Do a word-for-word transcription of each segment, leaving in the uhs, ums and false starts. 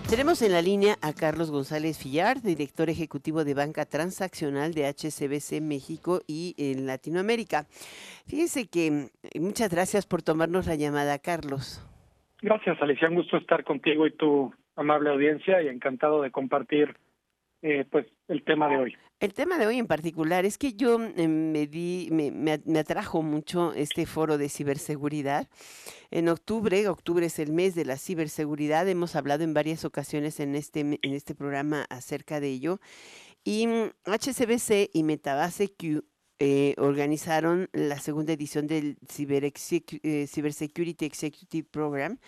Tenemos en la línea a Carlos González Fillard, director ejecutivo de banca transaccional de H S B C México y en Latinoamérica. Fíjese que mm, muchas gracias por tomarnos la llamada, Carlos. Gracias, Alicia. Un gusto estar contigo y tu amable audiencia y encantado de compartir eh, pues el tema de hoy. El tema de hoy en particular es que yo eh, me di, me, me a- me atrajo mucho este foro de ciberseguridad. En octubre, octubre es el mes de la ciberseguridad. Hemos hablado en varias ocasiones en este, me- en este programa acerca de ello. Y mm, H S B C y Metabase Q eh, organizaron la segunda edición del Cyber Execu- eh, Cybersecurity Executive Program,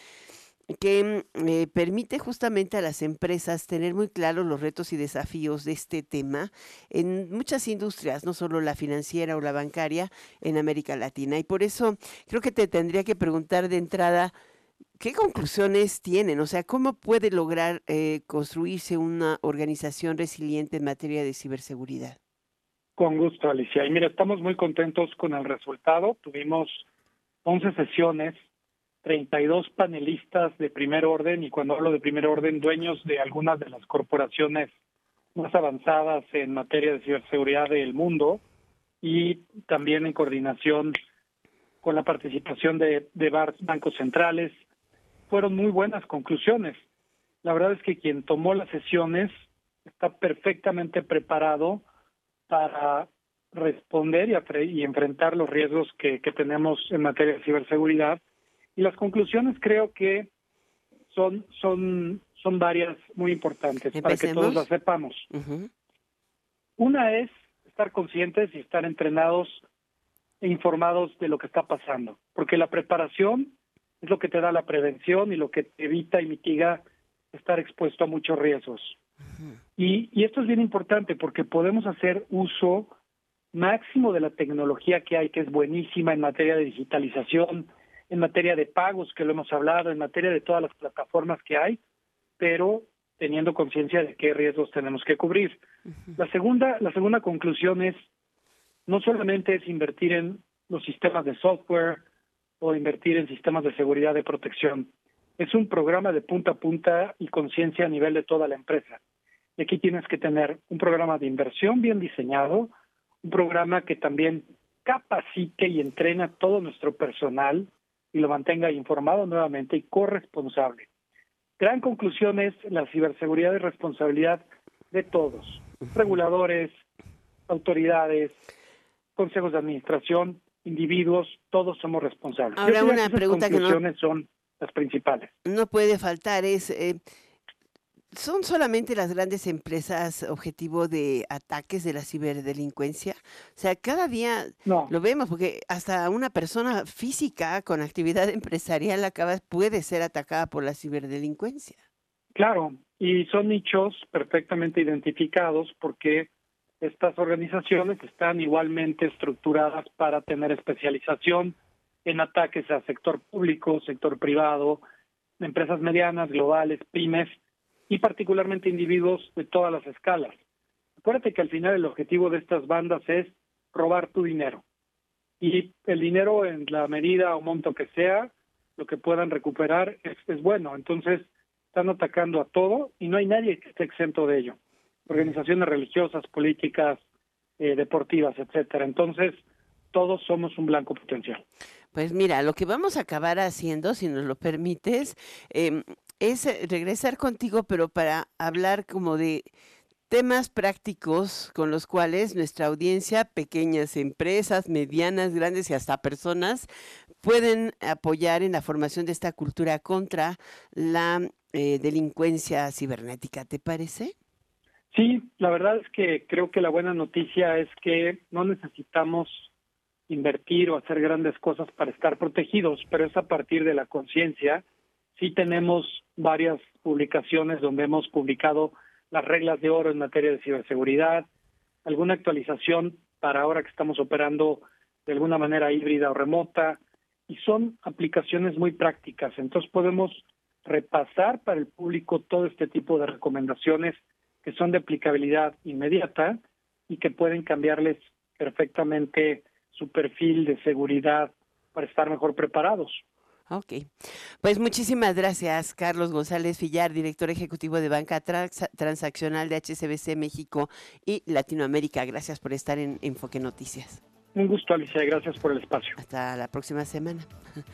que mm, eh, permite justamente a las empresas tener muy claros los retos y desafíos de este tema en muchas industrias, no solo la financiera o la bancaria, en América Latina. Y por eso creo que te tendría que preguntar de entrada, ¿qué conclusiones tienen? O sea, ¿cómo puede lograr eh, construirse una organización resiliente en materia de ciberseguridad? Con gusto, Alicia. Y mira, estamos muy contentos con el resultado. Tuvimos once sesiones, treinta y dos panelistas de primer orden, y cuando hablo de primer orden, dueños de algunas de las corporaciones más avanzadas en materia de ciberseguridad del mundo, y también en coordinación con la participación de, de bar- bancos centrales. Fueron muy buenas conclusiones. La verdad es que quien tomó las sesiones está perfectamente preparado para responder y, afre- y enfrentar los riesgos que, que tenemos en materia de ciberseguridad. Y las conclusiones creo que son, son, son varias muy importantes para que todos las Empecemos. sepamos. Ujú. Una es estar conscientes y estar entrenados e informados de lo que está pasando, porque la preparación es lo que te da la prevención y lo que te evita y mitiga estar expuesto a muchos riesgos. Y, y esto es bien importante porque podemos hacer uso máximo de la tecnología que hay, que es buenísima en materia de digitalización, en materia de pagos, que lo hemos hablado, en materia de todas las plataformas que hay, pero teniendo conciencia de qué riesgos tenemos que cubrir. La segunda, la segunda conclusión es no solamente es invertir en los sistemas de software o invertir en sistemas de seguridad de protección. Es un programa de punta a punta y conciencia a nivel de toda la empresa. Y aquí tienes que tener un programa de inversión bien diseñado, un programa que también capacite y entrene a todo nuestro personal y lo mantenga informado nuevamente y corresponsable. Gran conclusión es la ciberseguridad y responsabilidad de todos, reguladores, autoridades, consejos de administración, individuos, todos somos responsables. Yo Ahora diría que una esas pregunta que no, conclusiones son las principales. no puede faltar es, eh, ¿son solamente las grandes empresas objetivo de ataques de la ciberdelincuencia? O sea, cada día No, lo vemos porque hasta una persona física con actividad empresarial acaba, puede ser atacada por la ciberdelincuencia. claro, y son nichos perfectamente identificados porque estas organizaciones están igualmente estructuradas para tener especialización en ataques al sector público, sector privado, empresas medianas, globales, pymes y particularmente individuos de todas las escalas. Acuérdate que al final el objetivo de estas bandas es robar tu dinero. Y el dinero en la medida o monto que sea, lo que puedan recuperar es, es bueno. Entonces, están atacando a todo y no hay nadie que esté exento de ello. Organizaciones religiosas, políticas, eh, deportivas, etcétera. Entonces, todos somos un blanco potencial. Pues mira, lo que vamos a acabar haciendo, si nos lo permites, em, es eh, regresar contigo, pero para hablar como de temas prácticos con los cuales nuestra audiencia, pequeñas empresas, medianas, grandes y hasta personas, pueden apoyar en la formación de esta cultura contra la eh, delincuencia cibernética. ¿Te parece? Sí, la verdad es que creo que la buena noticia es que no necesitamos invertir o hacer grandes cosas para estar protegidos, pero es a partir de la conciencia. Sí tenemos varias publicaciones donde hemos publicado las reglas de oro en materia de ciberseguridad, alguna actualización para ahora que estamos operando de alguna manera híbrida o remota, y son aplicaciones muy prácticas. Entonces podemos repasar para el público todo este tipo de recomendaciones que son de aplicabilidad inmediata y que pueden cambiarles perfectamente su perfil de seguridad para estar mejor preparados. Ok, pues muchísimas gracias, Carlos González Villar, director ejecutivo de Banca Trans- Transaccional de H S B C México y Latinoamérica. Gracias por estar en Enfoque Noticias. Un gusto, Alicia, y gracias por el espacio. Hasta la próxima semana.